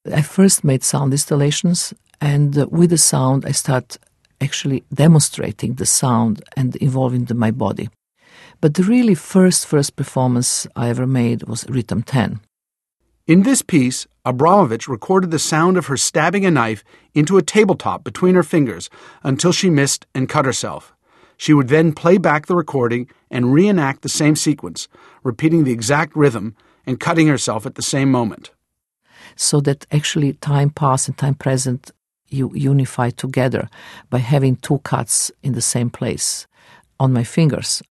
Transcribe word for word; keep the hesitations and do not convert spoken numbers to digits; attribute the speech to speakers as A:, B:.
A: I first made sound installations, and uh, with the sound I start actually demonstrating the sound and involving the, my body. But the really first, first performance I ever made was Rhythm ten.
B: In this piece, Abramovich recorded the sound of her stabbing a knife into a tabletop between her fingers until she missed and cut herself. She would then play back the recording and reenact the same sequence, repeating the exact rhythm and cutting herself at the same moment.
A: So that actually time past and time present you unify together by having two cuts in the same place on my fingers.